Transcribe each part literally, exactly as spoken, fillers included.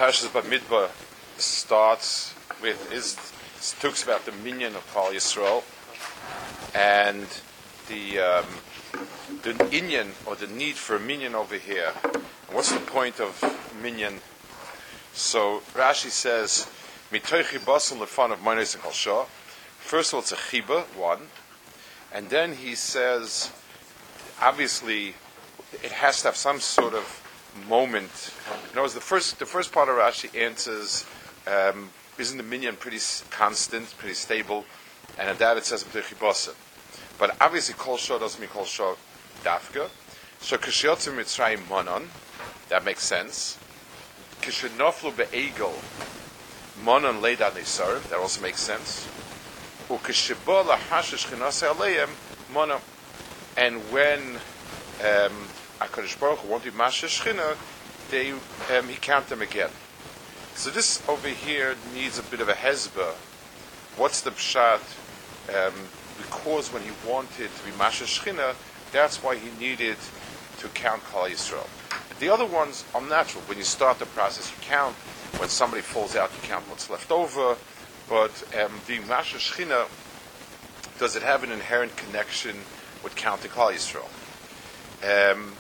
Parashas Bamidbar starts with is talks about the minyan of Klal Yisrael and the um, the inyan or the need for a minyan over here. And what's the point of minyan? So Rashi says, "Mitoichi basel lefan of Monos and Kalshah." First of all, it's a chiba one, and then he says, obviously, it has to have some sort of moment. In other words, the first the first part of Rashi answers, um, isn't the minyan pretty constant, pretty stable? And at that it says B'tei Chibasa. But obviously Kol Shah doesn't mean Kol Shah Dafka. So Kishyotzim Mitzrayim Monon, that makes sense. Kishnoflu Be'egel Monon Leida Nesarim, that also makes sense. Ukishibah Lahashish Chinasei Aleim Monon. And when um, HaKadosh Baruch Hu wanted Masha Shechina, they um, he counted them again. So this over here needs a bit of a hezbollah. What's the pshat? Um, because when he wanted to be Masha Shechina, that's why he needed to count Klal Yisrael. The other ones are natural. When you start the process, you count. When somebody falls out, you count what's left over. But um, being Masha Shechina, does it have an inherent connection with counting Klal Yisrael? Um,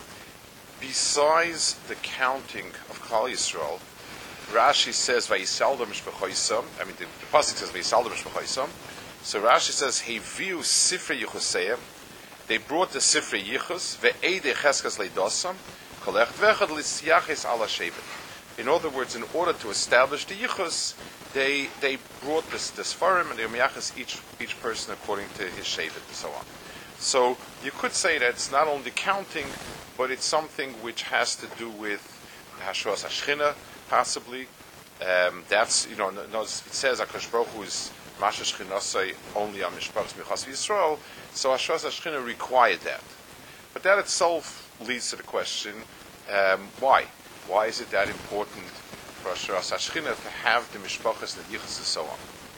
besides the counting of Klal Yisrael, Rashi says Vayisaldam Mishpachoisam. I mean, the, the pasuk says Vayisaldam Mishpachoisam. So Rashi says Heviu Sifrei Yichuseim. They brought the Sifrei Yichus ve'edei Cheskas leidosam kolech vechad lisyaches ala shevet. In other words, in order to establish the Yichus, they they brought this this Sfarim and the Yomiyachas each each person according to his shevet and so on. So you could say that it's not only counting, but it's something which has to do with Hashras Hashchina, possibly. Um, that's, you know, no, it says HaKadosh Baruch Hu is Masha Shechinasei only on Mishpachas Michas Yisrael, so Hashras Hashchina required that. But that itself leads to the question, um, why? Why is it that important for Hashras Hashchina to have the Mishpachas and the Yichus and so on?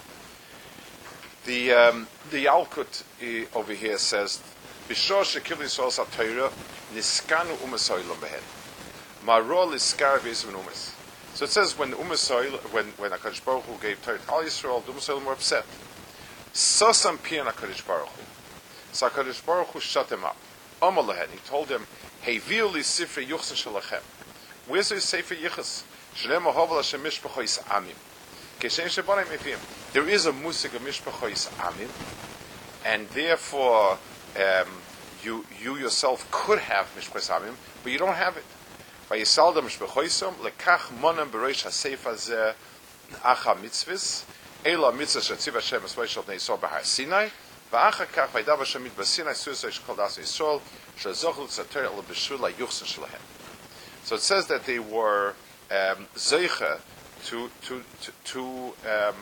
The um, the Yalkut uh, over here says, "B'shor shekil Yisrael satayra niskanu umasoylom behen marol iskar v'yisum umas." So it says when umasoyl when when HaKadosh Baruch Hu gave Torah to all Yisrael, the umasoylom were upset. Sosam pian HaKadosh Baruch Hu. So HaKadosh Baruch Hu shut them up. Omer lehen, he told them, "Hey viu li sifrei yuchsin shalachem." Where's the sefer yichus? Shlema hovel Hashem mishpachois amim. There is a musik of mishpachois amim, and therefore um, you you yourself could have mishpachois amim, but you don't have it. Vayisaldam mishpachoisom lekach monam bereish hasefer zeh acha mitzvahs ela mitzvah shetziv Hashem esvay shel bnei Yisrael b'har Sinai va'achar kach vaydav Hashem mit b'Sinai su'asei shekol das Yisrael shezochel tzatayr el b'shul ha'yuchsin shelahem. So it says that they were um, zeicha to to to to, um,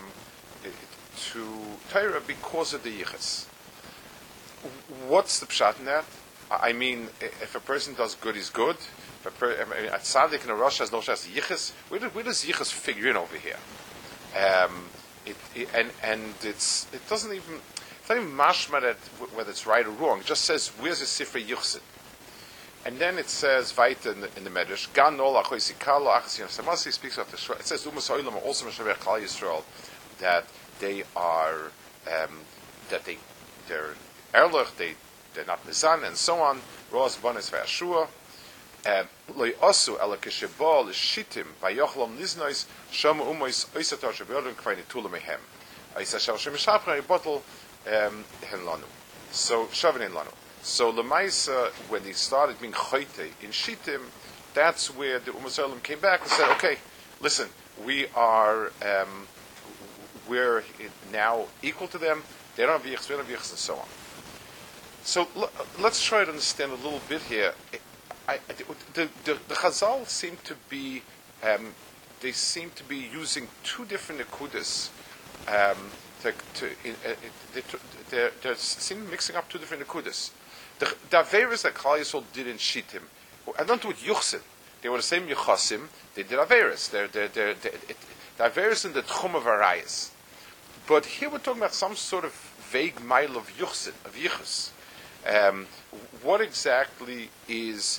to Torah because of the yichus. What's the pshat in that? I mean, if a person does good, he's good. If a per, I mean, at Tzaddik and a Rosh has no shas yichus. Where, do, where does yichus figure in over here? Um, it, it, and and it's it doesn't even it's not even mashma that whether it's right or wrong. It just says where's the sifrei yuchsin. And then it says, Vaita in the, in the Medrash, Gan Nol Achoisi Kalo Achas Yisrael. Samasi speaks of the. It says Umas Oilam are also Meshavech Klal Yisrael, that they are um, that they they're erlich, they they're not mizan and so on. Roas Bonis VeYashua. Loi Osu Ela Kishebol Shitim Vayochlom Niznois Shama Umois Oisatar Shabiyodin Kvayni Tula Mehem. Oisa Shav Shemishapra Bottle Hen Lanu. So Shavin Lanu. So Lemaisa, when they started being choite in Shittim, that's where the Umas Olam came back and said, "Okay, listen, we are um, we're now equal to them. They don't have yichus, we don't have yichus, and so on." So l- let's try to understand a little bit here. I, I, the, the, the Chazal seem to be um, they seem to be using two different nekudas. Um, to, to, in, uh, they, they're, they're seem mixing up two different nekudas. The, the Averis that Klal Yisrael did in Shittim, I don't do it Yuchsin. They were the same Yuchasim. They did Averis. They're, they're, they're, they're, it, the Averis in the Tchum of Arayas. But here we're talking about some sort of vague mile of Yuchsin, of Yichus. Um, what exactly is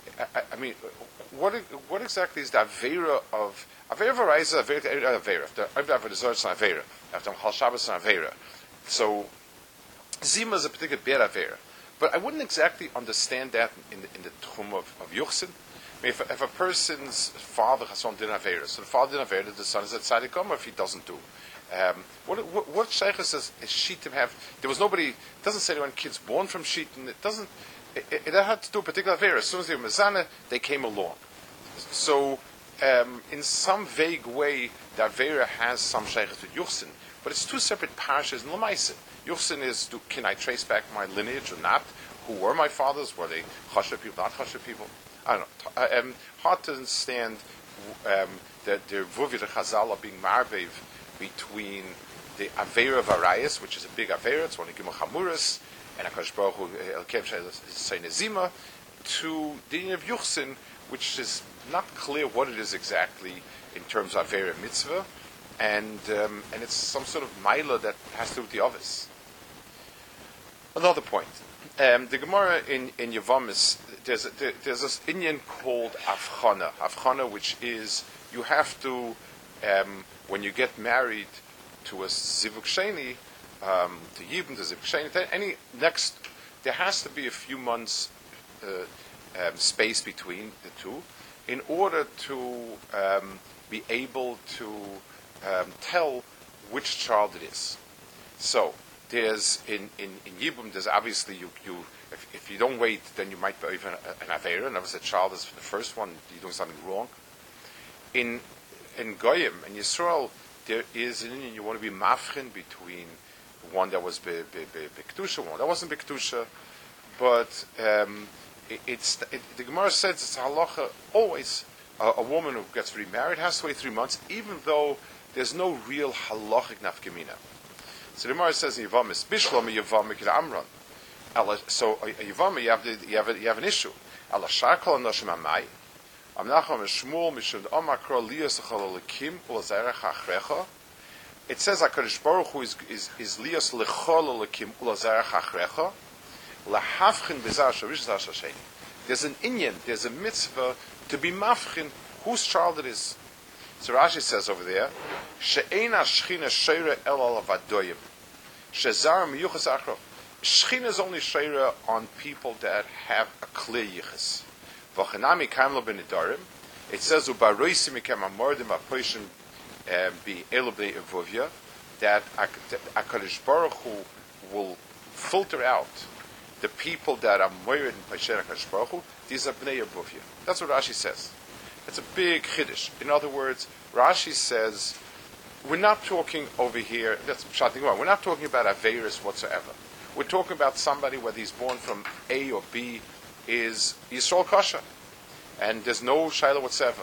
I, I mean, what what exactly is the avera of avera v'raisa avera avera? After after the zorch on avera, after Chal Shabbos on avera. So zima is a particular bad avera, but I wouldn't exactly understand that in the, in the tchum of, of yuchsin. I mean, if, if a person's father has on din avera, so the father din avera, the son is at tzaddik gomer if he doesn't do. Um, what what, what sheikhus does Shitim have? There was nobody. It doesn't say when kids born from Shitim. It doesn't. It, it, it had to do a particular avera. As soon as they were mezana, they came along. So, um, in some vague way, the avera has some sheikhus with yuchsin, but it's two separate parshas in Lamaisa. Yuchsin is, do, can I trace back my lineage or not? Who were my fathers? Were they chasher people, not chasher people? I don't know. Uh, um, hard to understand um, the the Vuvi the Chazal are being marbev between the Avera of Arayas, which is a big Avera, it's one of Gimel Chamuras, and HaKadosh Baruch Hu, El Kev Shei Nezima, to the Din of Yuchsin, which is not clear what it is exactly in terms of Avera Mitzvah, and um, and it's some sort of Maila that has to do with the Ovis. Another point. Um, the Gemara in, in Yavamis, there's, a, there, there's this Inyan called Avchana. Avchana, which is, you have to, um, when you get married to a Zivuk Sheni, um, to Yibn, to Zivuk Sheni, any next, there has to be a few months uh, um, space between the two in order to um, be able to um, tell which child it is. So, there's in, in, in Yibum, there's obviously you, you if, if you don't wait, then you might be even an Avera, and if the child is the first one, you're doing something wrong. In in Goyim and Yisrael, there is an Indian, you want to be mafchin between one that was be, be, be, be Kedusha, one that wasn't be Kedusha, but um, it, it's it, the Gemara says it's halacha always a, a woman who gets remarried has to wait three months, even though there's no real halachic nafkamina. So the Gemara says in Yavamis, Bishlom Yavama Kid Amron. So a Yavama, you have the, you have a, you have an issue. Allah Shakal Noshim Amai. Amnacham Shmuel Mishum Omakro Lias Chalakim Ulazerach Achrecha. It says HaKadosh Baruch Hu is is is Lias Lechalakim Ulazerach Achrecha. Lahavchin Bezar Sharish Zashasheni. There's an inyan, there's a mitzvah to be mafchin whose child it is. So Rashi says over there, She'ena Shechina Sheira El Al Avadoyim. Shezar Miyuchas Achro. Shechina is only Sheira on people that have a clear yichus. V'chanami Kamlo B'Nidarim. It says Ubaroisi Mikem Amordim Apoishim Be Elo B'Nei Evuvia, that HaKadosh Baruch Hu will filter out the people that are moired in Pasher HaKadosh Baruch Hu. These are B'nei Evuvia. That's what Rashi says. It's a big chiddush. In other words, Rashi says, we're not talking over here, that's shouting about, we're not talking about Averis whatsoever. We're talking about somebody, whether he's born from A or B, is Yisrael Kasha. And there's no Shaila whatsoever.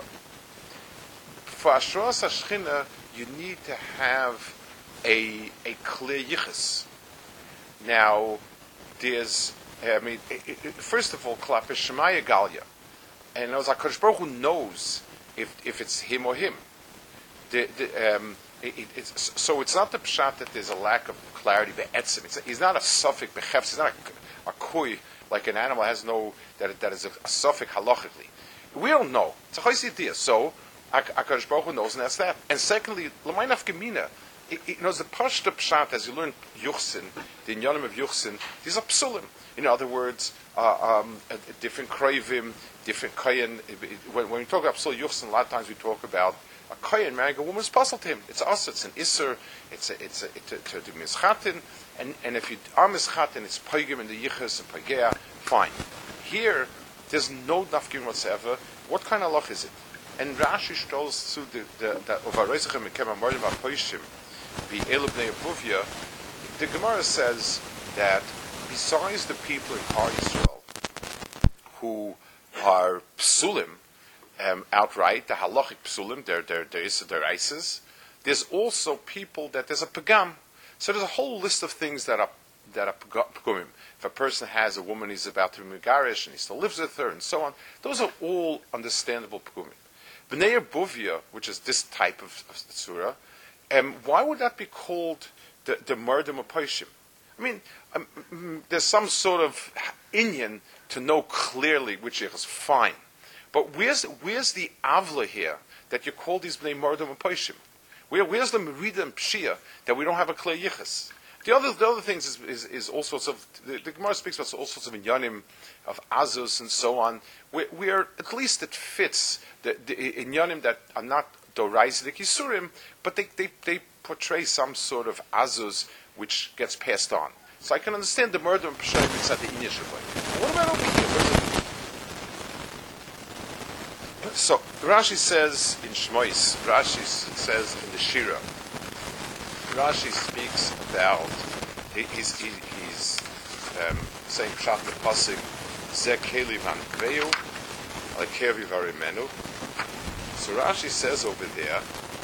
For Ashras HaShechina, you need to have a, a clear yichus. Now, there's, I mean, it, it, first of all, Klape Shemaya Galia. And knows HaKadosh Baruch Hu knows if if it's him or him. The, the, um, it, it, it's, so it's not the pshat that there's a lack of clarity be'etzim. It's, he's not a suffix bechefs. He's not a, a kui like an animal has no that that is a, a suffix halachically. We don't know. It's a chayis idea. So HaKadosh Baruch Hu knows, and that's that. And secondly, l'maynaf gemina. You know, the pashta pshat as you learn yuchsin, the inyanim of yuchsin, these are psulim. In other words, uh, um, a, a different krayvim, different kayan. When, when we talk about psul yuchsin, a lot of times we talk about a kayan marrying a woman's puzzle to him. It's us. It's an isser. It's a, it's a, it's a, to do mischatin. And and if you are mischatin, it's paigim in the yichus and paigea. Fine. Here, there's no nafkim whatsoever. What kind of loch is it? And Rashi strolls through the the the ovaroisachem mekem amorim apoishim be elu bnei Evuvia. The Gemara says that besides the people in Har Yisrael who are psulim um, outright, the halachic psulim, they're they're they're they're isis. There's also people that there's a pagam. So there's a whole list of things that are that are pagumim. If a person has a woman he's about to be megarish and he still lives with her and so on, those are all understandable pagumim. Bnei Evuvia, which is this type of, of surah, um, why would that be called the the murder apoishim? I mean, um, there's some sort of inyan to know clearly which is fine. But where's where's the avla here that you call these bnei mordom and poishim? Where where's the merida and pshia that we don't have a clear yichus? The other the other things is, is, is all sorts of the, the Gemara speaks about all sorts of inyanim of azus and so on. Where, where at least it fits the, the inyanim that are not doraisidik yisurim, but they, they they portray some sort of azus which gets passed on. So I can understand the murder and pshia mitzad the inya shabbai. What about over here? So Rashi says in Shmois, Rashi says in the Shira, Rashi speaks about he, he's he, he's um, saying pshat the pasuk Zeh keli van kveu alekevi varimenu. So Rashi says over there,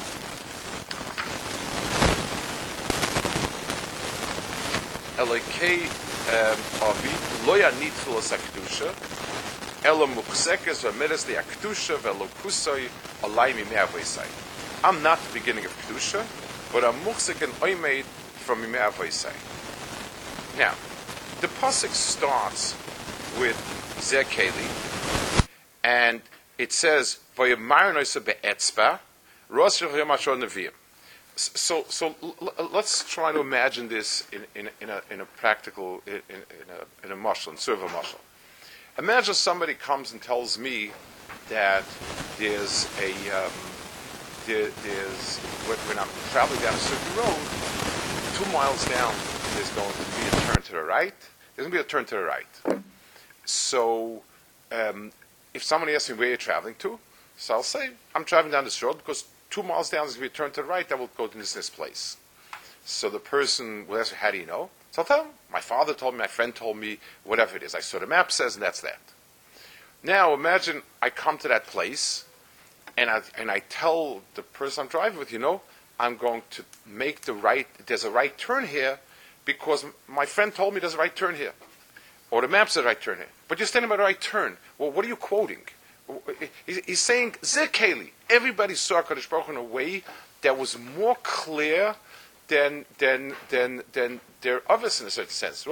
Elokei avi lo yanit chulas hakdusha elo muchzekes v'meres the hakdusha v'elo kusoi alay mimei avoisai. I'm not the beginning of kedusha, but I'm muchzek and oimed from mimei avoisai. Now, the pasuk starts with Zeh keli, and it says v'yemarinose be'etzba rosh yomashor neviim. So, so l- let's try to imagine this in, in, in, a, in a practical, in, in a, in a mashal, in sort of a mashal. Imagine somebody comes and tells me that there's a, um, there, there's, when, when I'm traveling down a certain road, two miles down, there's going to be a turn to the right. There's going to be a turn to the right. So, um, if somebody asks me where you're traveling to, so I'll say, I'm traveling down this road because two miles down is going to be a turn to the right, that will go to this, this place. So the person will ask, how do you know? So I'll tell them, my father told me, my friend told me, whatever it is. I saw the map says, and that's that. Now imagine I come to that place, and I, and I tell the person I'm driving with, you know, I'm going to make the right, there's a right turn here, because my friend told me there's a right turn here. Or the map says right turn here. But you're standing by the right turn. Well, what are you quoting? He's saying, Zeh keli. Everybody saw HaKadosh Baruch Hu in a way that was more clear than than than than their others in a certain sense.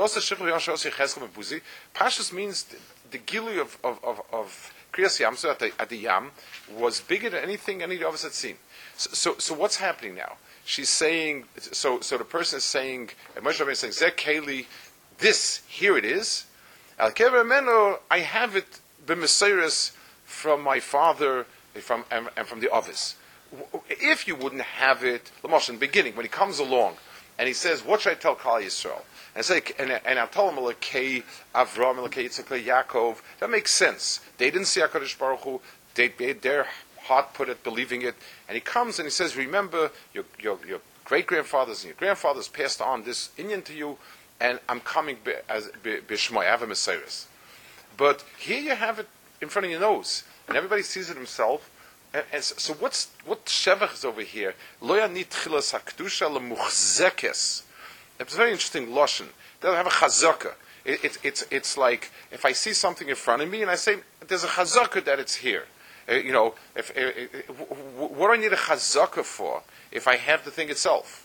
Pashas means the, the gilui of of of, of Kriyas Yamsuf at the at the Yam was bigger than anything any of us had seen. So, so so what's happening now? She's saying so so the person is saying, Moshe Rabbeinu is saying, Zeh keli, this here it is. Al kever meno, I have it b'meseiros from my father, from and, and from the others. If you wouldn't have it, Lamosh in the beginning, when he comes along and he says, "What should I tell Klal Yisrael?" and I say, and, and I tell him, "Elokei Avram, Elokei Yitzchak, Yaakov." That makes sense. They didn't see HaKadosh Baruch Hu. They made their heart put it, believing it. And he comes and he says, "Remember, your your, your great grandfathers and your grandfathers passed on this inyan to you, and I'm coming be, as b'shmoi. I have a Messiah." But here you have it in front of your nose, and everybody sees it himself. And, and so, so what's what shevach is over here? Lo yanit chilas hakdusha lemuchzekes. It's a very interesting lashon. They don't have a chazaka. It, it, it's it's like if I see something in front of me and I say there's a chazaka that it's here. Uh, you know, if, uh, uh, what do I need a chazaka for if I have the thing itself?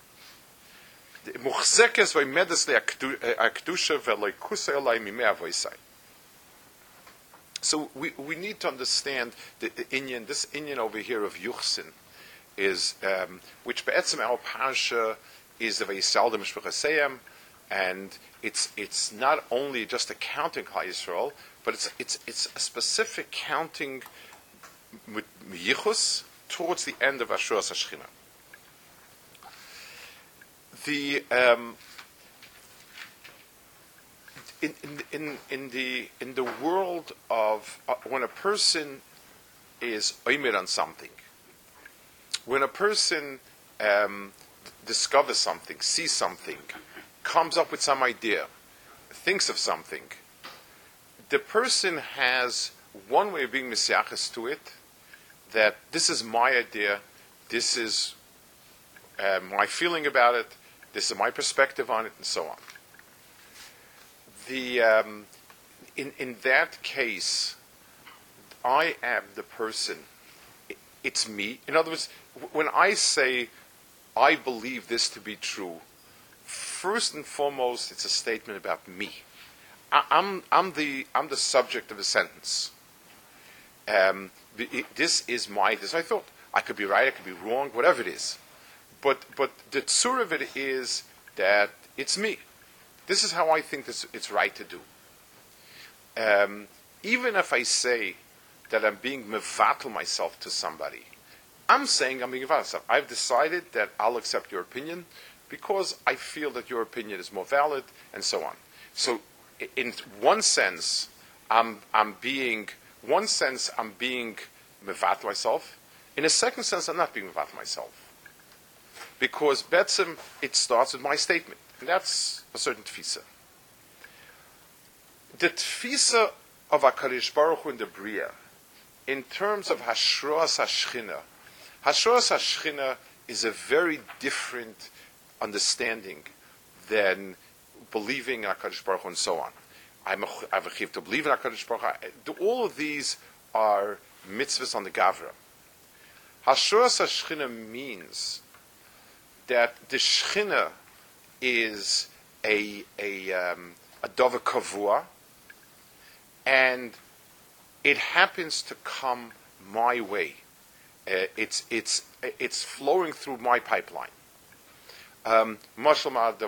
Muchzekes v'medes le'akdusha v'loikusei olai mimei avoisai. So we, we need to understand the, the Inyan, this Inyan over here of Yuchsin is, um, which be'etzem our parsha is the Vayisal Mishpachaseyam, and it's it's not only just a counting Klal Yisrael, but it's it's it's a specific counting with Yichus towards the end of Ashuras HaShechina. The um, In, in in in the in the world of uh, when a person is oimed on something, when a person um, d- discovers something, sees something, comes up with some idea, thinks of something, the person has one way of being mesiachas to it, that this is my idea, this is uh, my feeling about it, this is my perspective on it, and so on. The um, in in that case, I am the person. It's me. In other words, when I say I believe this to be true, first and foremost, it's a statement about me. I, I'm I'm the I'm the subject of the sentence. Um, it, this is my, this I thought. I could be right, I could be wrong, whatever it is. But but the tzur of it is that it's me. This is how I think this, it's right to do. Um, even if I say that I'm being mevatel myself to somebody, I'm saying I'm being mevatel myself. I've decided that I'll accept your opinion because I feel that your opinion is more valid, and so on. So, in one sense, I'm I'm being one sense I'm being mevatel myself. In a second sense, I'm not being mevatel myself. Because betzim, it starts with my statement. And that's a certain tfisa. The tfisa of HaKadosh Baruch Hu in the Bria, in terms of Hashroas HaShchina, Hashroas HaShchina is a very different understanding than believing in HaKadosh Baruch Hu and so on. I'm a, I have a chiv to believe in HaKadosh Baruch Hu. All of these are mitzvahs on the Gavra. Hashroas HaShchina means that the Shechina is a a um, a dover kavua, and it happens to come my way. Uh, it's it's it's flowing through my pipeline. Um, let's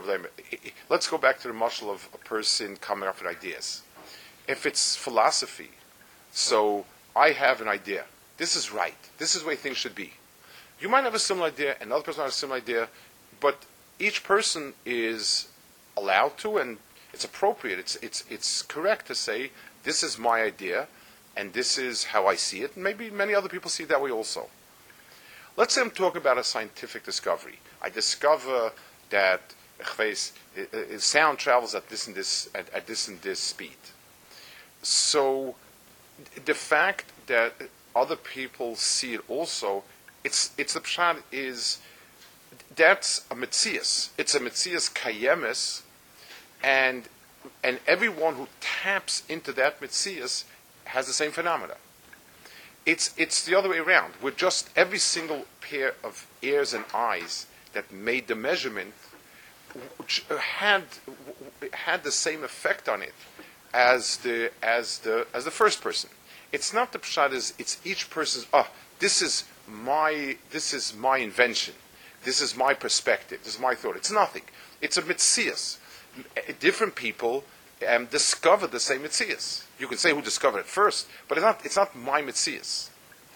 go back to the mashal of a person coming up with ideas. If it's philosophy, so I have an idea. This is right. This is the way things should be. You might have a similar idea, another person might have a similar idea, but each person is allowed to, and it's appropriate, it's it's it's correct to say, this is my idea, and this is how I see it, and maybe many other people see it that way also. Let's say I'm talking about a scientific discovery. I discover that sound travels at this and this at, at this and this speed. So the fact that other people see it also, it's it's the pshat is that's a metzias. It's a metzias kayemes, and and everyone who taps into that metzias has the same phenomena. It's it's the other way around. We're just every single pair of ears and eyes that made the measurement had had the same effect on it as the as the as the first person. It's not the pshat is it's each person's. Oh, this is my this is my invention. This is my perspective. This is my thought. It's nothing. It's a mitzias. Different people um, discover the same mitzias. You can say who discovered it first, but it's not. It's not my mitzias.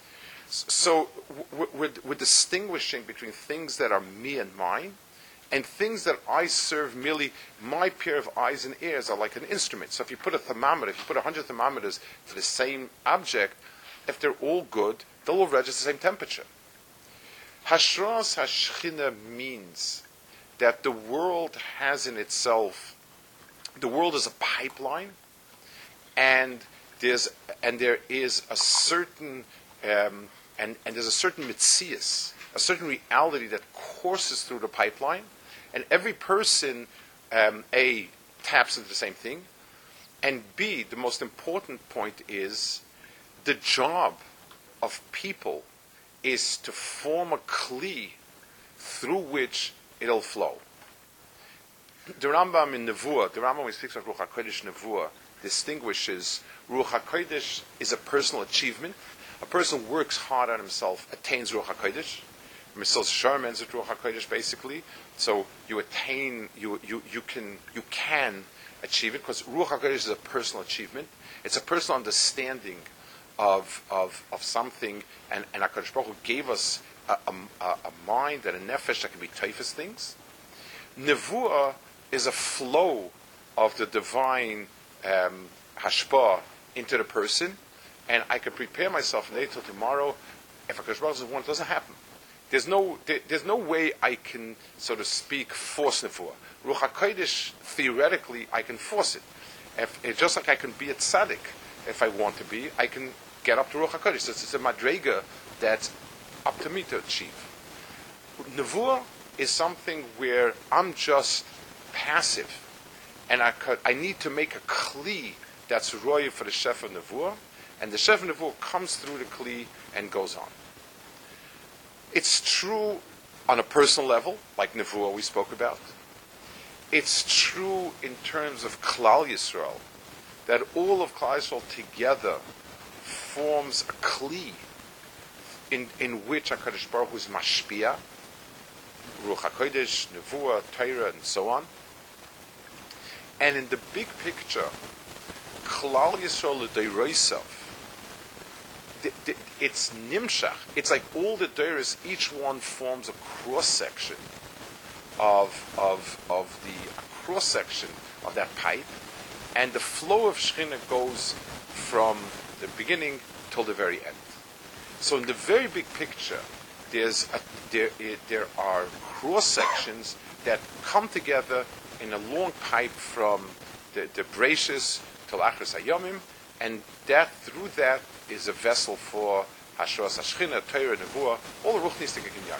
So we're, we're distinguishing between things that are me and mine, and things that I serve merely. My pair of eyes and ears are like an instrument. So if you put a thermometer, if you put a hundred thermometers for the same object, if they're all good, they'll all register the same temperature. Hashras HaShechina means that the world has in itself, the world is a pipeline, and there's and there is a certain um, and and there's a certain mitzias, a certain reality that courses through the pipeline, and every person um, a taps into the same thing, and b the most important point is the job of people is to form a kli through which it'll flow. The Rambam in Nevuah, the Rambam when he speaks of Ruach HaKodesh Nevuah, distinguishes Ruach HaKodesh is a personal achievement. A person works hard on himself, attains Ruach HaKodesh. Mitzvot Sharm ends with Ruach HaKodesh basically. So you attain, you you you can you can achieve it because Ruach HaKodesh is a personal achievement. It's a personal understanding of of of something, and and HaKadosh Baruch Hu gave us a, a, a mind and a nefesh that can be typhus things. Nevuah is a flow of the divine um, hashpah into the person, and I can prepare myself from today till tomorrow. If HaKadosh Baruch Hu doesn't want it, doesn't happen. There's no there, there's no way I can, so to speak, force Nevuah. Ruach HaKodesh, theoretically, I can force it. If, it's just like I can be a tzaddik if I want to be, I can get up to Ruach HaKodesh. So it's a madrega that's up to me to achieve. Nevuah is something where I'm just passive, and I could, I need to make a kli that's royal for the Shef of Nevuah, and the Shef of Nevuah comes through the kli and goes on. It's true on a personal level, like Nevuah we spoke about. It's true in terms of Klal Yisrael, that all of Klal Yisrael together forms a kli in, in which HaKadosh Baruch Hu is mashpia, Ruach HaKodesh, Nevuah, Torah, and so on. And in the big picture, Klal Yisrael L'Deirosav, it's nimshach. It's like all the Deiros, each one forms a cross section of of of the cross section of that pipe, and the flow of Shekhinah goes from the beginning till the very end. So in the very big picture, there's a, there there are cross sections that come together in a long pipe from the the Bereshis till Achros Hayomim, and that through that is a vessel for Hashras Hashchina, Torah, Nevuah, all the Ruchnistic Kinyan.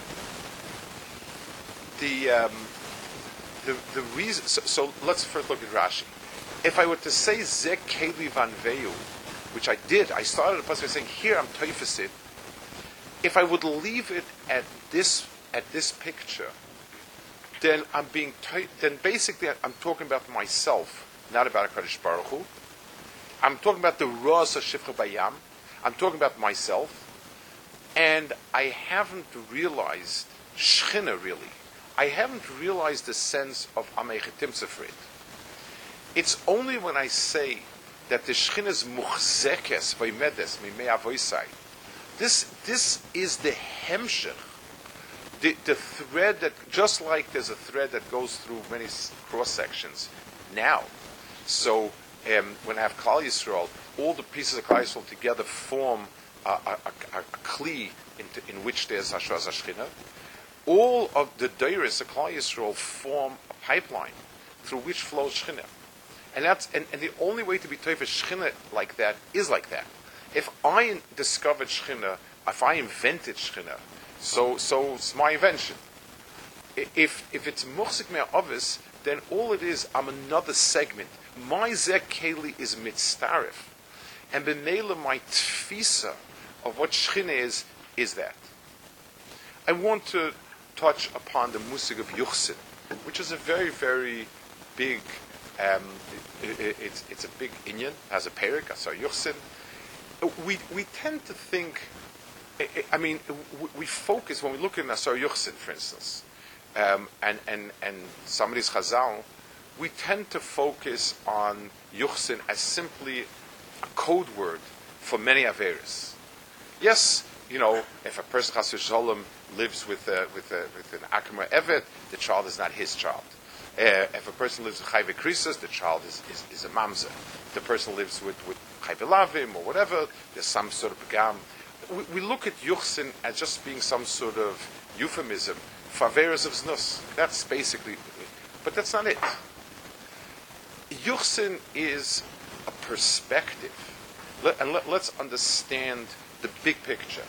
The um, the the reason. So, so let's first look at Rashi. If I were to say Zek Keli Van Veu, which I did, I started the passage by saying, "Here I'm Teifasit." If I would leave it at this at this picture, then I'm being then basically I'm talking about myself, not about HaKadosh Baruch Hu. I'm talking about the Raz HaShifcha Bayam. I'm talking about myself, and I haven't realized Shechina really. I haven't realized the sense of Ameichetim Sefrit. It's only when I say that the Shechina is Muchzekes Vaymedes Mimei Avoisai. This this is the hemshech, the, the thread that, just like there's a thread that goes through many cross sections now. So um, when I have Klal Yisrael, all the pieces of Klal Yisrael together form a, a, a, a kli in, in which there's Hashras Hashchina. All of the Deiros of Klal Yisrael form a pipeline through which flows Shechina. And that's and, and the only way to be Teifa Shechina like that is like that. If I discovered Shechina, if I invented Shechina, so so it's my invention. If if it's Muchzik Me'avis, then all it is, I'm another segment. My Zek Keli is mitzaref. And b'meila, my tfisa of what Shechina is, is that. I want to touch upon the musig of Yuchsin, which is a very, very big, um, it, it, it's, it's a big inyan, has a perik, Asar Yuchsin. We we tend to think, I mean, we focus, when we look at Asar Yuchsin, for instance, um, and, and, and somebody's Chazal, we tend to focus on Yuchsin as simply a code word for many Averis. Yes, you know, if a person Chas v'Shalom lives with a, with a, with an Akmer Evet, the child is not his child. Uh, if a person lives with Chayve Krisus, the child is, is, is a mamzer. If the person lives with, with Chayve Lavim or whatever, there's some sort of pagam. We, we look at Yuchsin as just being some sort of euphemism for Averas of Znus. That's basically, but that's not it. Yuchsin is a perspective. Let, and let, let's understand the big picture.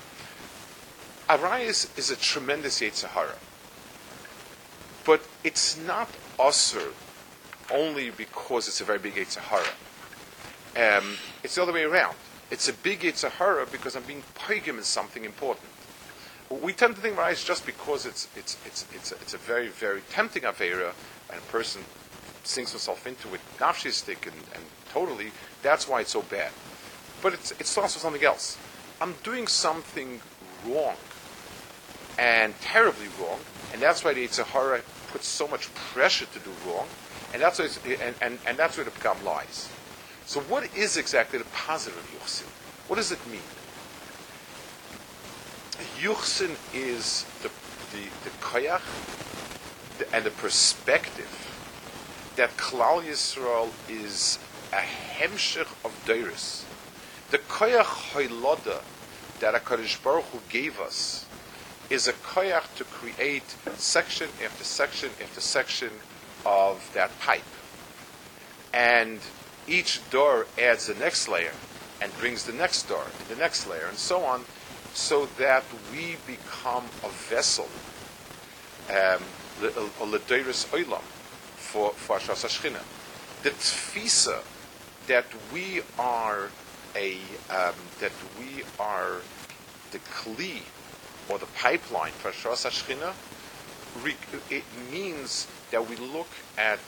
Arayas is a tremendous Yetzer Hara. But it's not Asur only because it's a very big Yetzer Hara. Um, it's the other way around. It's a big Yetzer Hara because I'm being poigim in something important. We tend to think Arayas just because it's it's it's it's a, it's a very, very tempting Avera, and a person sinks himself into it nafshistic and, and totally, that's why it's so bad. But it's it's also something else. I'm doing something wrong, and terribly wrong, and that's why the Yetzer Hara puts so much pressure to do wrong, and that's why it's, and, and, and that's where it becomes lies. So what is exactly the positive of Yuchsin? What does it mean? Yuchsin is the the, the koyach the, and the perspective that Klal Yisrael is a hemshech of Deiros. The koyach hoylada that HaKadosh Baruch Hu gave us is a koyach to create section after section after section of that pipe. And each door adds the next layer and brings the next door, the next layer, and so on, so that we become a vessel, um, a l'deiros olam, for for Hashras Hashchina. The tfisa that we are a um, that we are the kli, or the pipeline for Hashras Hashchina, it means that we look at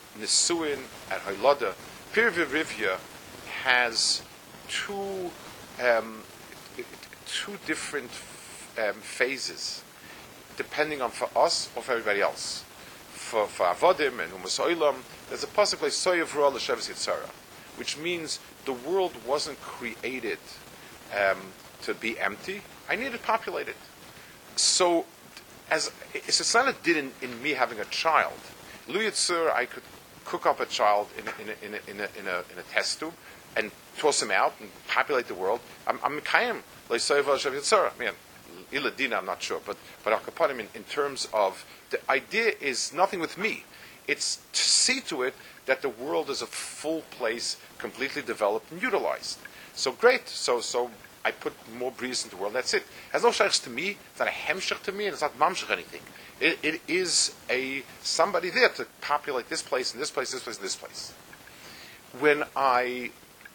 Nesuin, at Haylada. Pirvei Rivya has two um, two different um, phases, depending on for us or for everybody else. For for avodim and umas oilam, there's a possible soyev ra l'shavas yitzara, which means the world wasn't created um, to be empty. I need to populate it. So, as it's not a did in, in me having a child. Lu Yitzur, I could cook up a child in a, in a, in a, in a, in a, in a test tube and toss him out and populate the world. I'm I'm Mekayim l'soyev ra l'shavas yitzara. I mean, Iladina, I'm not sure, but but Akapanim in, in terms of the idea is nothing with me. It's to see to it that the world is a full place, completely developed and utilized. So great. So so I put more breeze into the world. That's it. It has no shaykhs to me. It's not a hemshech to me, and it's not mamshech anything. It, it is a somebody there to populate this place and this place, this place, and this place. When I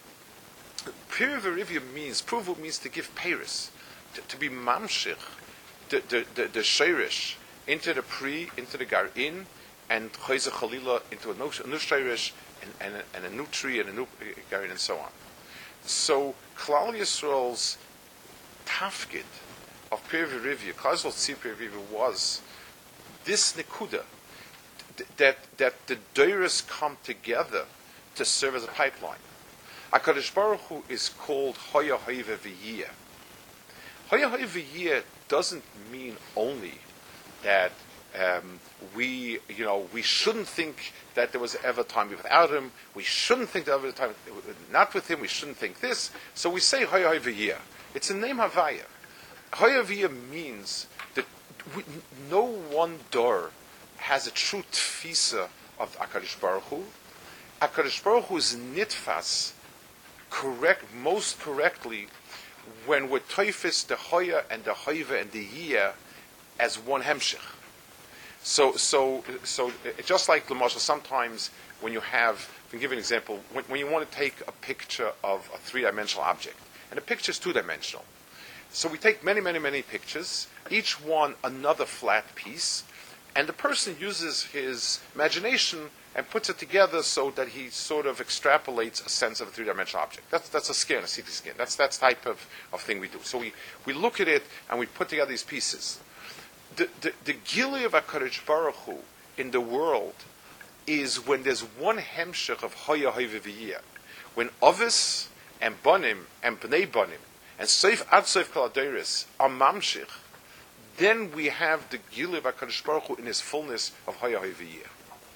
Pirivarivya means pruvu means to give peiris. To, to be mamshich, the the the, the sheirish into the pri, into the garin, and choyze chalila into a new sheirish and, and, a, and a new tree and a new garin and so on. So Klal Yisrael's tafkid of Pir V'Rivya, Klal Yisrael's tzir Pir V'Rivya was this nekuda that that the doiros come together to serve as a pipeline. HaKadosh Baruch Hu is called Hoya Hoive V'Yiyeh. Hoya Hoya doesn't mean only that um, we, you know, we shouldn't think that there was ever time without him. We shouldn't think there was ever time not with him. We shouldn't think this. So we say Hoya Hoya. It's a name Havaya. Hoya Hoya means that we, no one door has a true tfisa of HaKadosh Baruch Hu. HaKadosh Baruch Hu is nitfas correct, most correctly, when we're toifis the hoya and the hoiva and the yiyah as one hemshich. So, so, so just like Lamosha, sometimes when you have, I can give you an example, when, when you want to take a picture of a three-dimensional object, and the picture is two-dimensional. So we take many, many, many pictures, each one another flat piece, and the person uses his imagination and puts it together so that he sort of extrapolates a sense of a three-dimensional object. That's that's a scan, a C T scan. That's that's type of, of thing we do. So we, we look at it and we put together these pieces. The the, the gili of HaKadosh Baruch Hu in the world is when there's one hemshech of Hoya Hoya V'Yiyeh. When Ovis and Bonim and Bnei Bonim and Seif Ad Seif Kol HaDeiros are mamshich, then we have the gili of HaKadosh Baruch Hu in his fullness of Hoya Hoya V'Yiyeh.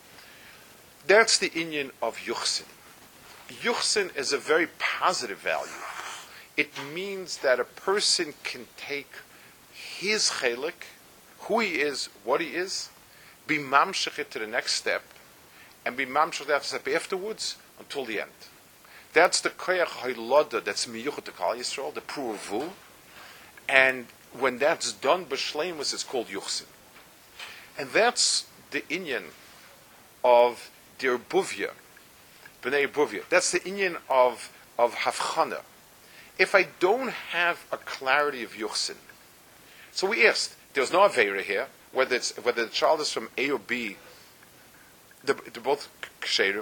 That's the inyan of Yuchsin. Yuchsin is a very positive value. It means that a person can take his chelik, who he is, what he is, be mamshech it to the next step, and be mamshech that step afterwards until the end. That's the koyach haylada, that's miyuchat to Klal Yisrael, the pruvu, and when that's done, b'shleimus, it's called Yuchsin. And that's the inyan of the Erbuvia, B'nai Erbuvia. That's the inyan of, of Havchana. If I don't have a clarity of Yuchsin, so we asked, there's no Aveira here, whether it's whether the child is from A or B, they're, they're both Ksherim.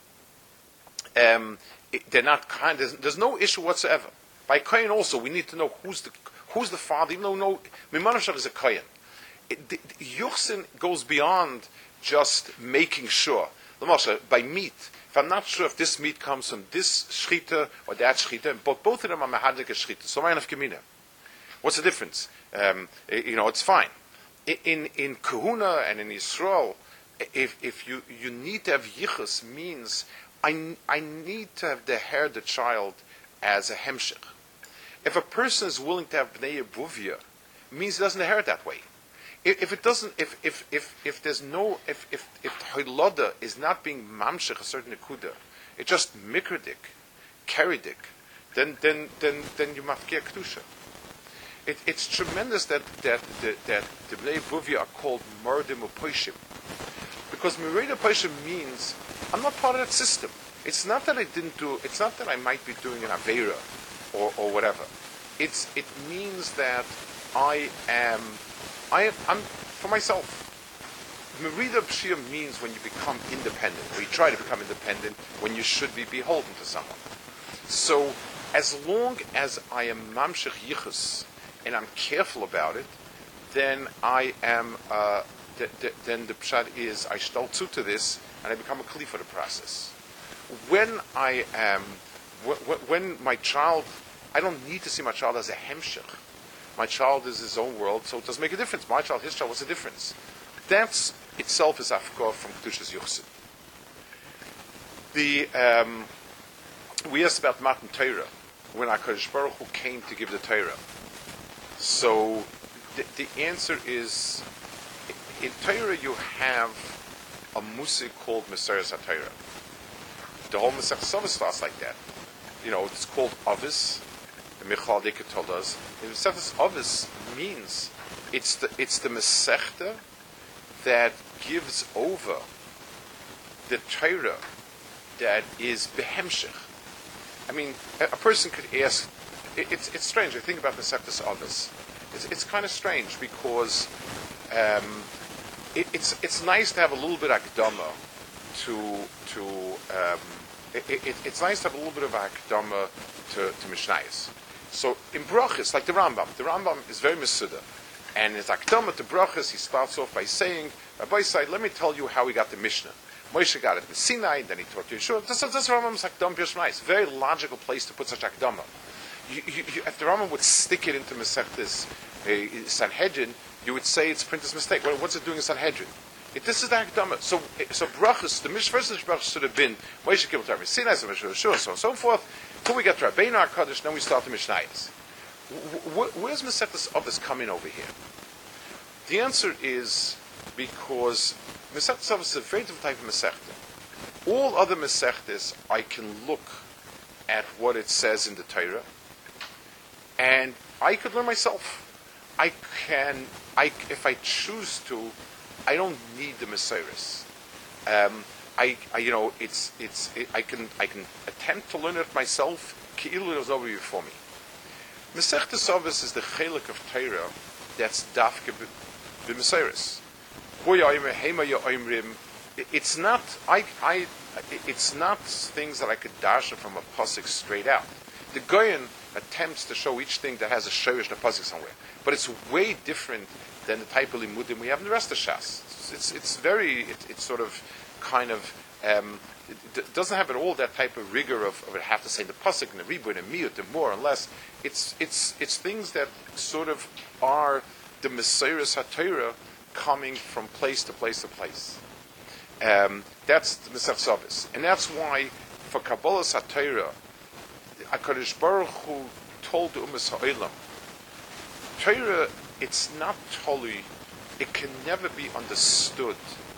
Um, they're not kind, there's, there's no issue whatsoever. By Kohen also, we need to know who's the who's the father, even though no, Mimanashach is a Kohen. Yuchsin goes beyond just making sure. By meat, if I'm not sure if this meat comes from this shchita or that shchita, but both of them are mehadik shchita, so mine of gemina. What's the difference? Um, you know, it's fine. In in Kahuna and in Yisrael, if if you, you need to have yichus, means I I need to have the hair the child as a hemshich. If a person is willing to have bnei buvia, means he doesn't inherit that way. If it doesn't, if if if if there's no, if if if Hoylada is not being mamshech a certain nekuda, it's just mikradik, keridik, then then then then you mafkia kedusha. It, it's tremendous that that that, that the bnei buvia are called murdim upoishim, because murdim upoishim means I'm not part of that system. It's not that I didn't do. It's not that I might be doing an aveira or or whatever. It's it means that I am. I am, I'm for myself. Merida Pshia means when you become independent, or you try to become independent when you should be beholden to someone. So As long as I am mamshech yichus and I'm careful about it, then I am. Uh, th- th- then the pshat is I shtal zu to this, and I become a kli for the process. When I am, wh- wh- when my child, I don't need to see my child as a hemshech. My child is his own world, so it doesn't make a difference. My child, his child, what's the difference? That itself is afkor from Kedushas Yuchsin. The um, we asked about Matan Torah when HaKadosh Baruch Hu came to give the Torah. So the, the answer is, in Torah you have a musik called Meseres HaTorah. The whole Masech Sovah starts like that. You know, it's called Avis. Michal Deke told us. Masechtas Avis means it's the it's the Masechta that gives over the Torah that is behemshech. I mean, a, a person could ask. It, it's it's strange. I think about Masechtas Avis. It's it's kind of strange because um, it, it's it's nice to have a little bit of akdama to to. Um, it, it, it's nice to have a little bit of akdama to to Mishnayos. So in brachas, like the Rambam, the Rambam is very mesuda, and his akdama to brachas, he starts off by saying, Rabbi Said, let me tell you how we got the Mishnah. Moshe got it in Sinai, then he taught Yeshua. This is this Rambam's akdam b'Yishmael. It's a very logical place to put such akdama. You, you, you, if the Rambam would stick it into Masechtas uh, Sanhedrin, you would say it's a printer's mistake. Well, what's it doing in Sanhedrin? It, this is the akdama. So, so brachas, the mish, first brachas should have been Moshe Kibbutz Rabbi Sinai, so Yeshua, so on and so forth. Until we get to Rabbeinu HaKadosh, then we start the Mishnayos. Where's Masechtas Avos coming over here? The answer is because Masechtas Avos is a very different type of Masechta. All other Masechtas, I can look at what it says in the Torah, and I could learn myself. I can, I, if I choose to, I don't need the Mesiris. Um, I, I, you know, it's, it's, it, I can, I can attempt to learn it myself. Ki'ilu it was over before me. Masechtas Avos is the chelik of Torah that's dafke b'Mesiris. It's not, I, I, it's not things that I could dash from a pasuk straight out. The Goyen attempts to show each thing that has a shorish in a pasuk somewhere, but it's way different than the type of limudim we have in the rest of Shas. It's, it's, it's very, it, it's sort of, kind of, um, it doesn't have at all that type of rigor of, of it have to say the pasuk and the ribur and the miyut and more and less. It's, it's, it's things that sort of are the Mesiris HaTorah coming from place to place to place. Um, that's the Masechtas Avos, and that's why for Kabbalas HaTorah, HaKadosh Baruch Hu told the Umas Ha'olam, Torah, it's not totally, it can never be understood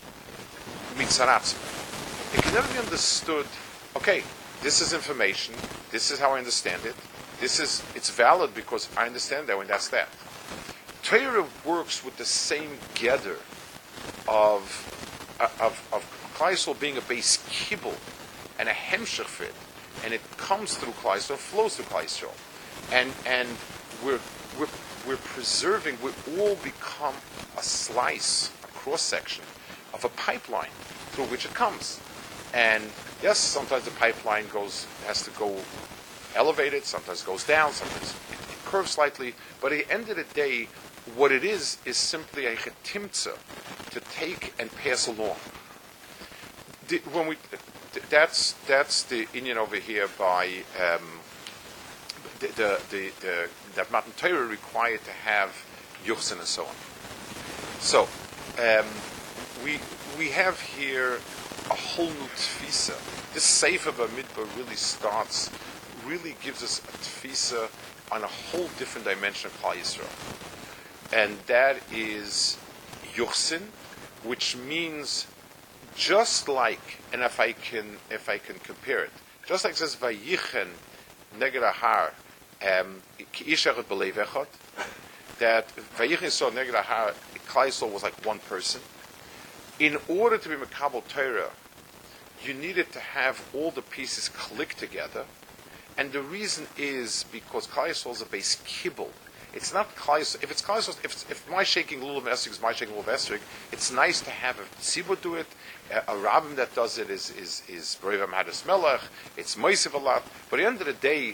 mitzaratzma. It can never be understood, okay, this is information, this is how I understand it, this is, it's valid because I understand that when that's that. Torah works with the same gather of of of Klal Yisrael being a base kibbul and a hemshech for it, and it comes through Klal Yisrael, flows through Klal Yisrael, and and we're we're we're preserving. We all become a slice, a cross section of a pipeline through which it comes. And yes, sometimes the pipeline goes has to go elevated, sometimes it goes down, sometimes it, it curves slightly, but at the end of the day, what it is is simply a chetimtza to take and pass along. The, when we, that's that's the Indian over here by um, the, the, the, the that Matan Torah required to have yuchsin and so on. So um, we we have here a whole new tfisa. This Sefer Bamidbar really starts, really gives us a tfisa on a whole different dimension of Klal Yisrael. And that is yuchsin, which means just like, and if I can, if I can compare it, just like it says vayichen neged ahar ki'ish echad b'leiv echad, that vayichen saw neged ahar, Klal Yisrael was like one person. In order to be Mekabel Torah, you needed to have all the pieces click together, and the reason is because Klal Yisrael is a base kibbul. It's not Klal Yisrael. If it's Klal Yisrael, if, if my shaking lulav esrig is my shaking lulav esrig, it's nice to have a tzibur do it. A, a rabbin that does it is is is Berevam Hadas Melech. It's moisiv a lot. But at the end of the day,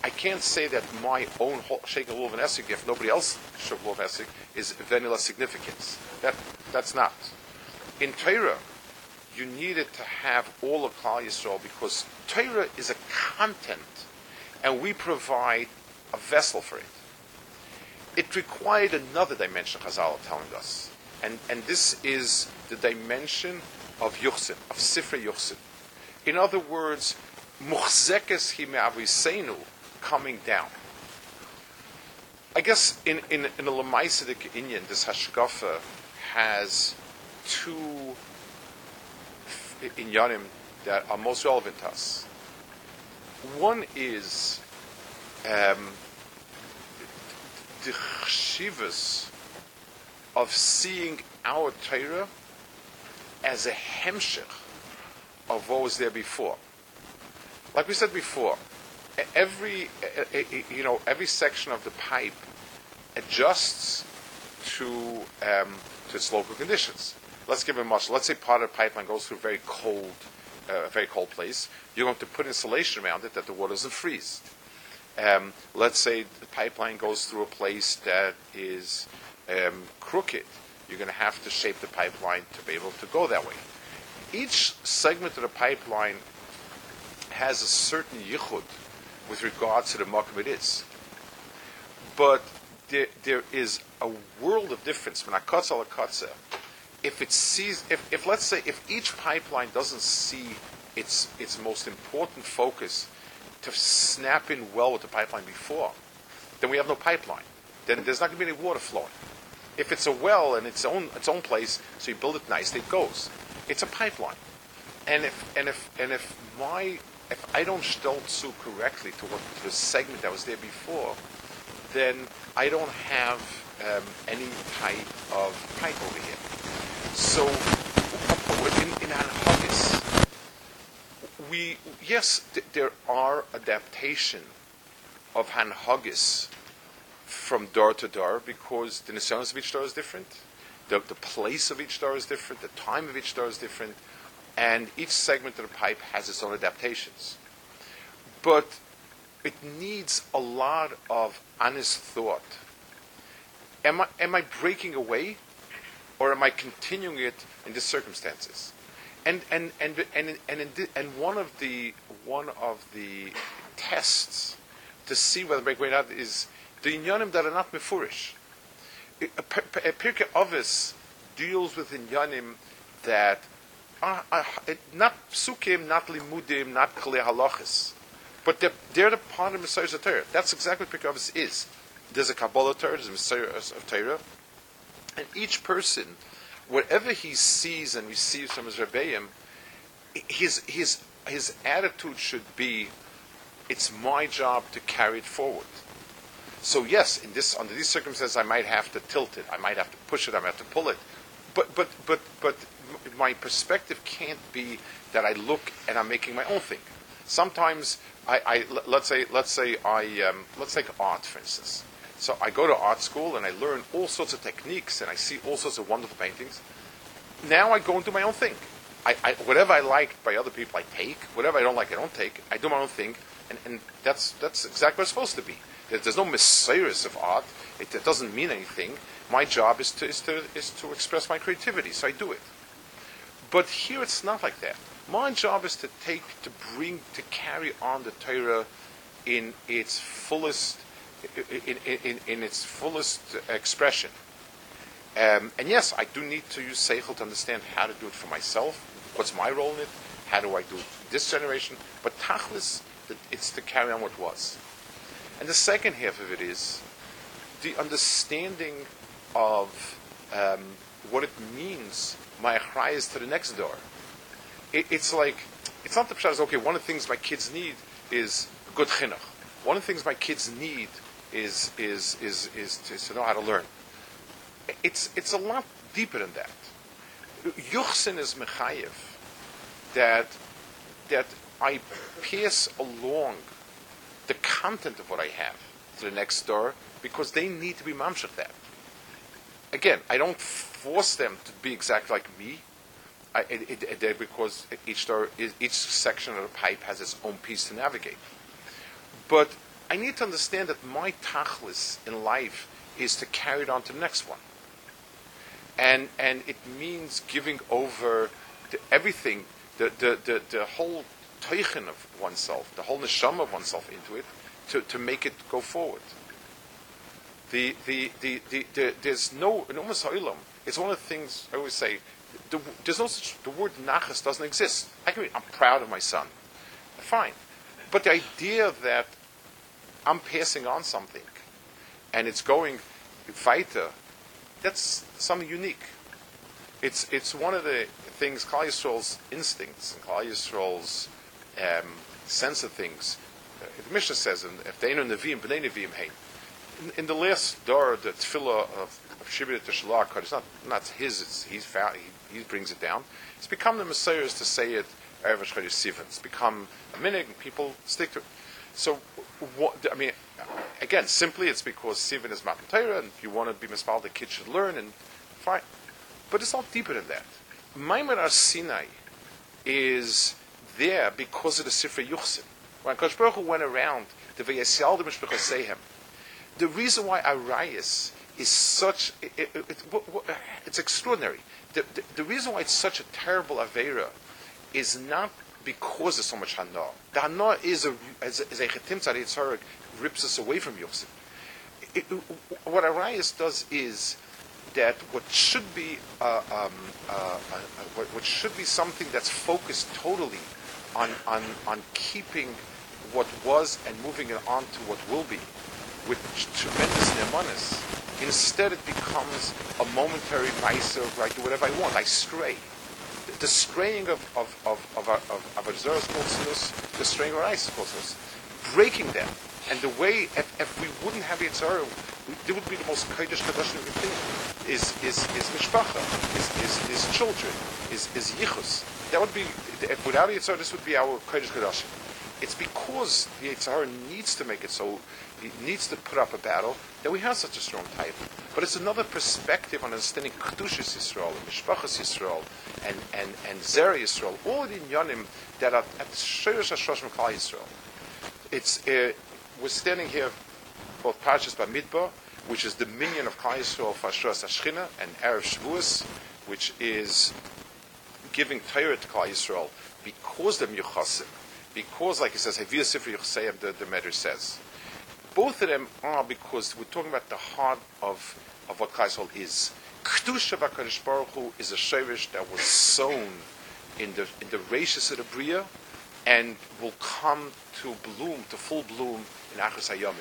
I can't say that my own Shekel Wolf and Essig, if nobody else Shekel Wolf and Essig, is of any less significance. That that's not. In Torah, you needed to have all of Klal Yisrael because Torah is a content, and we provide a vessel for it. It required another dimension, Chazal are telling us, and and this is the dimension of Yuchsin, of Sifrei Yuchsin. In other words, Muchzekes hi me'aviseinu, coming down. I guess in in in a Lamaisidik Inyan, this Hashkafa has two inyanim that are most relevant to us. One is um, the chshivas of seeing our Torah as a hemshech of what was there before. Like we said before, every you know every section of the pipe adjusts to um, to its local conditions. Let's give it a much. Let's say part of the pipeline goes through a very cold, uh, very cold place. You're going to put insulation around it that the water doesn't freeze. Um, let's say the pipeline goes through a place that is um, crooked. You're going to have to shape the pipeline to be able to go that way. Each segment of the pipeline has a certain yichud with regards to the makom it is. But there, there is a world of difference. When akatza al akatza, if it sees, if, if let's say, if each pipeline doesn't see its its most important focus to snap in well with the pipeline before, then we have no pipeline. Then there's not going to be any water flowing. If it's a well in its own its own place, so you build it nice, it goes. It's a pipeline. And if and if and if my if I don't shteltzu correctly to what to the segment that was there before, then I don't have um, any type of pipe over here. So in, in Hanhagis, we yes, th- there are adaptation of Hanhagis from door to door because the nisanos of each door is different, the, the place of each door is different, the time of each door is different, and each segment of the pipe has its own adaptations. But it needs a lot of honest thought. Am I am I breaking away, or am I continuing it in these circumstances? And and and and and and, the, and one of the one of the tests to see whether breaking away or not is the inyanim that are not mefurish. A Pirkei Avos deals with inyanim that are, are not psukim, not limudim, not kalei halachas, but they're, they're the part of Messiah's Torah. That's exactly what Pirkei Avos is. There's a Kabbalah Torah, there's a Messiah of Torah, and each person, whatever he sees and receives from his Rebbeim, his his his attitude should be, it's my job to carry it forward. So yes, in this under these circumstances, I might have to tilt it, I might have to push it, I might have to pull it, but but but but my perspective can't be that I look and I'm making my own thing. Sometimes I, I let's say let's say I um, let's take art for instance. So I go to art school and I learn all sorts of techniques and I see all sorts of wonderful paintings. Now I go and do my own thing. I, I, whatever I like by other people, I take. Whatever I don't like, I don't take. I do my own thing, and, and that's that's exactly what it's supposed to be. There, there's no messiahs of art. It, it doesn't mean anything. My job is to is to is to express my creativity, so I do it. But here it's not like that. My job is to take, to bring, to carry on the Torah in its fullest. In, in, in, in its fullest expression. Um, and yes, I do need to use Seichel to understand how to do it for myself. What's my role in it? How do I do it this generation? But Tachlis, it's to carry on what was. And the second half of it is the understanding of um, what it means, my achrayas to the next door. It, it's like, it's not the pshat, okay, one of the things my kids need is good chinuch. One of the things my kids need is is is is to, to know how to learn. It's it's a lot deeper than that. Yuchsin is mechayev that that I pass along the content of what I have to the next door because they need to be mamshach that. Again, I don't force them to be exactly like me. I, it, it, it, because each door, each section of the pipe has its own piece to navigate. But I need to understand that my tachlis in life is to carry it on to the next one. And and it means giving over to everything, the, the, the, the whole teichen of oneself, the whole neshama of oneself into it, to, to make it go forward. The, the, the, the, the, there's no, in Umas Ha'olam, it's one of the things I always say, the, there's no such, the word nachas doesn't exist. I can be, I'm proud of my son. Fine. But the idea that I'm passing on something and it's going weiter, that's something unique. It's it's one of the things, Klal Yisrael's instincts and Klal Yisrael's um, sense of things. Uh, the Mishnah says, "If they know Nevi'im, b'nei Nevi'im hein." In the last door, the tefillah of, of Shibud Teshalach, it's not not his. It's, he's found, he, he brings it down. It's become the Messiah to say it. It's become a minhag, and people stick to it. So, what, I mean, again, simply it's because Sivan is Matan Torah, and you want to be mispal, the kids should learn, and fine. But it's not deeper than that. Maimon Har Sinai is there because of the Sifrei Yuchsin. When Kadosh Baruch Hu went around the Vayasiyal Mishpachas Sehem, the reason why Arayis is such, it, it, it, it, it's extraordinary. The, the, the reason why it's such a terrible Aveira is not because there's so much Hana. The Hana is a is a, is a Chetim Tzad Yitzhak rips us away from Yosef. It, it, what Arayis does is that what should be uh, um, uh, uh, what, what should be something that's focused totally on on on keeping what was and moving it on to what will be with tremendous nemanis. Instead, it becomes a momentary ma'aser of I do whatever I want. I stray. The straying of of of of of, of Azaras Kolsinus, the straying of Arayis Kolsinus, breaking them, and the way if, if we wouldn't have Yitzhara, it would be the most kodesh kadoshim thing. Is is is mishpacha, is is is children, is is yichus. That would be if without Yitzhara, this would be our kodesh kadoshim. It's because the Yitzhara needs to make it so. He needs to put up a battle that we have such a strong type. But it's another perspective on understanding Kedushas Yisrael, and Mishpachas Yisrael, and and and Zera Yisrael, all the inyanim that are at the Shirish Hashrosh Klal Yisrael. It's uh, we're standing here both Parshas Bamidbar, which is the minion of Klal Yisrael for Ashras Hashchina, and Erev Shavuos, which is giving Torah to Klal Yisrael because they're Yuchasim, because, like he says, Haviyah Sifri Yuchseim, the the Medrash says. Both of them are because we're talking about the heart of, of what Klal Yisrael is. Kedusha v'Kadosh Baruch Hu is a shirish that was sown in the in the rashis of the Bria, and will come to bloom, to full bloom in Achos Hayomim.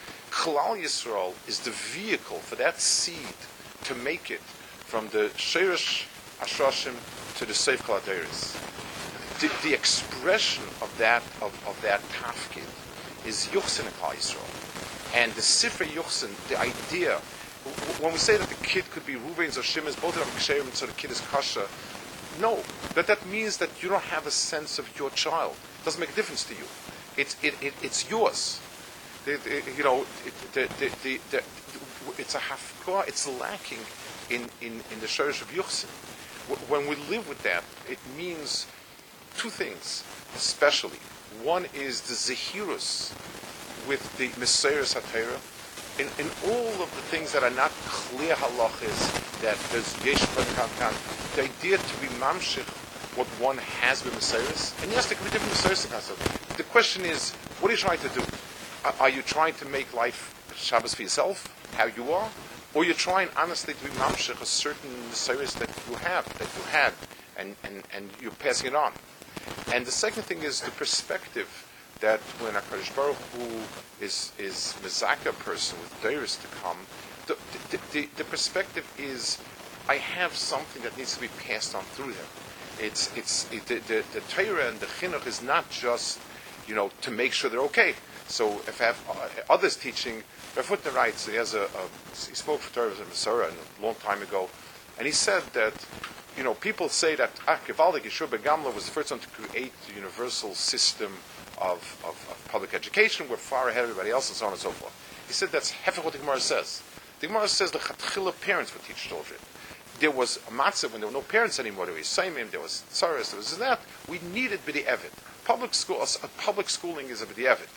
Klal Yisrael is the vehicle for that seed to make it from the shirish Ashroshim to the Seif Kol Adeiros. The, the expression of that of, of that tafkid is Yuchsin in Klal Yisrael. And the Sifrei Yuchsin, the idea, when we say that the kid could be Ruvain's or Shimon's, both of them Ksherim, so the kid is Kasha, no, that that means that you don't have a sense of your child. It doesn't make a difference to you. It's it, it it's yours. The, the, you know, it, the, the, the, the, it's a hafkah, it's lacking in, in, in the Shorish of Yuchsin. When we live with that, it means two things, especially. One is the Zehirus with the Messiah's HaTorah. In, in all of the things that are not clear halachas, that there's Yesh Kan, the idea to be mamshich what one has with Messiahs, and yes, there can be different Messiahs. The question is, what are you trying to do? Are, are you trying to make life Shabbos for yourself, how you are? Or you're trying honestly to be mamshich a certain Messiahs that you have, that you had, and, and, and you're passing it on. And the second thing is the perspective that when HaKadosh Baruch Hu is is mezaka person with deiros to come, the, the, the, the perspective is, I have something that needs to be passed on through him. It's it's it, the, the the Torah and the chinuch is not just, you know, to make sure they're okay. So if I have uh, others teaching, Rav Hutner writes, he has a, a he spoke for Torah as a Masorah a long time ago, and he said that, you know, people say that ah, Gevaldik Yeshua ben Gamla was the first one to create the universal system of, of, of public education. We're far ahead of everybody else, and so on and so forth. He said that's half of what the Gemara says. The Gemara says the Chatchila parents would teach children. There was a matzah when there were no parents anymore. There was Saimim, there was Tsaras, there was that. We needed B'di Evid. Public school, uh, public schooling is a B'di Evid.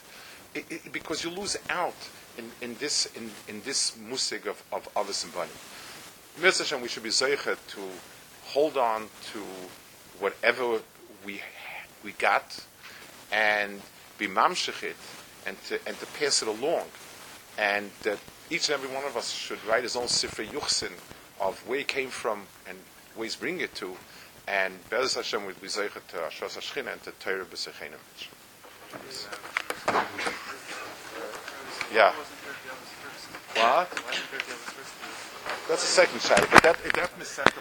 it, it, because you lose out in, in this in, in this musig of of avos and banim. Mitzvah Hashem, we should be zeicha to hold on to whatever we we got and be mamshechit and to and to pass it along, and that each and every one of us should write his own sifrei yuchsin of where he came from and where he's bringing it to, and Be'ez Hashem will be zeicha to Ashras Hashchina and to Torah b'sechenim. Yeah. What? That's the second side, but that that